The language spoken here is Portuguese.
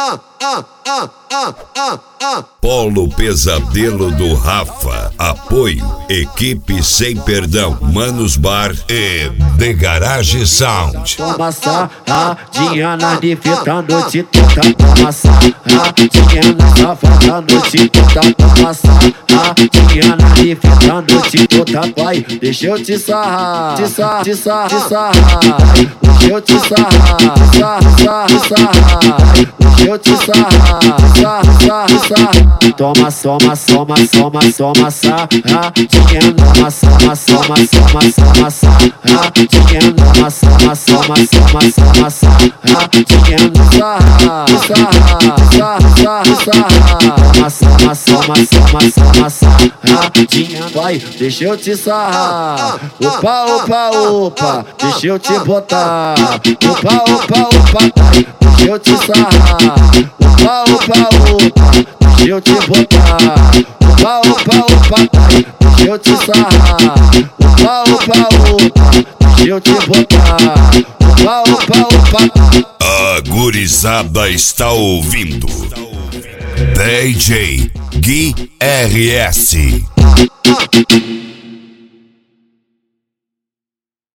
Polo Pesadelo do Rafa. Apoio Equipe Sem Perdão, Manos Bar e The Garage Sound. Toma sarradinha na fita a noite toda. Toma sarradinha na safada a noite toda. Toma sarradinha na fita a noite toda. Vai, deixa eu te sarrar, te sarrar, te sarrar, te sarrar. Deixa eu te sarrar, sarrar, sarrar. Deixa eu te sarrar, sarrar, sarrar. Toma, soma, soma, soma, soma, sarradinha. Toma, soma, soma, soma, soma, sarradinha. Toma, soma, soma, soma, soma, sarradinha. Sarra, sarra, sarra, sarra. Toma, soma, soma, soma, soma, sarradinha. Vai, deixa eu te sarrar. Opa, opa, opa, deixa eu te botar. Opa, opa, opa, deixa eu te sarrar. Opa, opa, opa, deixa eu te botar. Opa, opa, opa, deixa eu te sarrar. Opa, opa, opa, deixa eu te botar. Opa, opa, opa. A gurizada está ouvindo DJ Gui RS.